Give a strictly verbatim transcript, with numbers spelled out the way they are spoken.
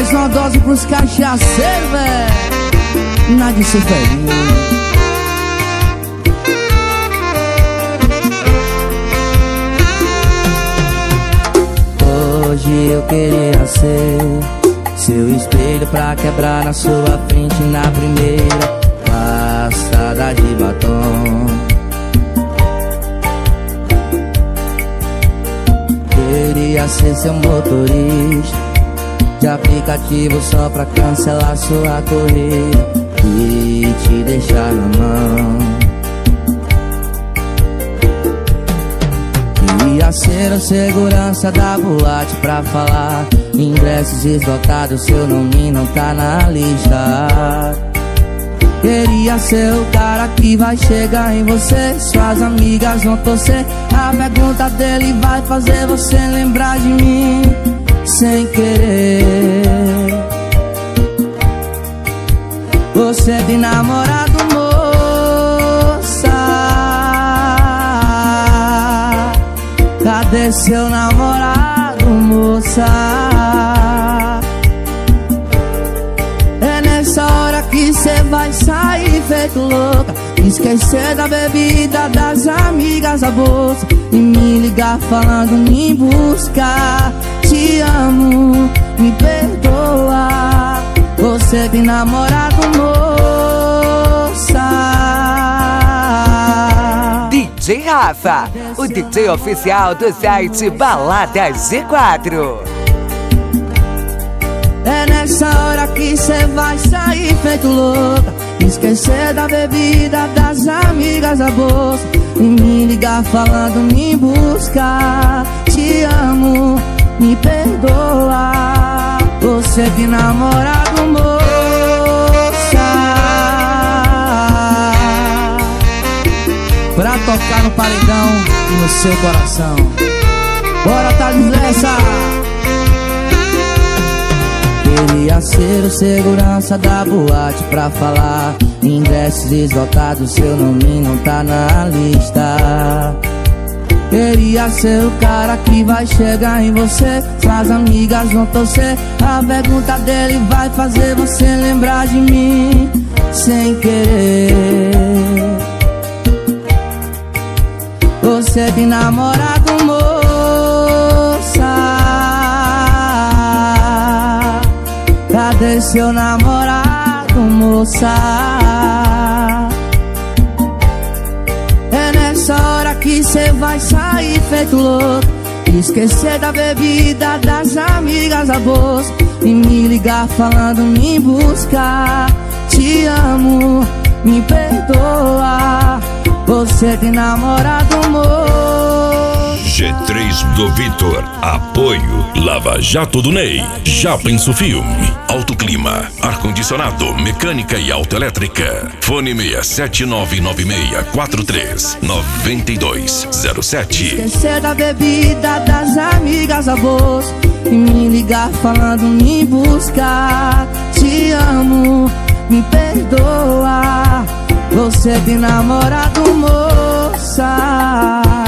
Mais uma dose pros cachaceiros, véi. Nada de sofrer. Hoje eu queria ser seu espelho pra quebrar na sua frente na primeira passada de batom. Queria ser seu motorista de aplicativo só pra cancelar sua corrida e te deixar na mão. Queria ser a segurança da boate pra falar ingressos esgotados, seu nome não tá na lista. Queria ser o cara que vai chegar em você, suas amigas vão torcer, a pergunta dele vai fazer você lembrar de mim sem querer. Você tem namorado, moça? Cadê seu namorado, moça? É nessa hora que cê vai sair feito louca, esquecer da bebida, das amigas, a bolsa, e me ligar falando me buscar. Te amo, me perdoa. Você tem namorado, moça? D J Rafa, o D J oficial do site Balada G quatro. É nessa hora que cê vai sair feito louca, esquecer da bebida, das amigas, a bolsa, e me ligar falando me buscar. Te amo, me perdoa. Você tem namorado, moça? Pra tocar no paredão e no seu coração. Bora, Thales Lessa! Queria ser o segurança da boate pra falar ingressos esgotados, seu nome não tá na lista. Queria ser o cara que vai chegar em você, suas amigas vão torcer, a pergunta dele vai fazer você lembrar de mim sem querer. Você tem namorado, moça? Cadê seu namorado, moça? É nessa hora que cê vai sair feito louco, esquecer da bebida, das amigas, a bolsa, e me ligar falando me buscar. Te amo, me perdoa. Você tem namorado, moça? G três do Vitor. Apoio Lava Jato do Ney. Já pensou filme? Autoclima, ar-condicionado, mecânica e autoelétrica. Fone seis sete nove nove seis quatro três nove dois zero sete. Esquecer da bebida, das amigas, a bolsa, e me ligar falando me buscar. Te amo, me perdoa. Você tem namorado, moça?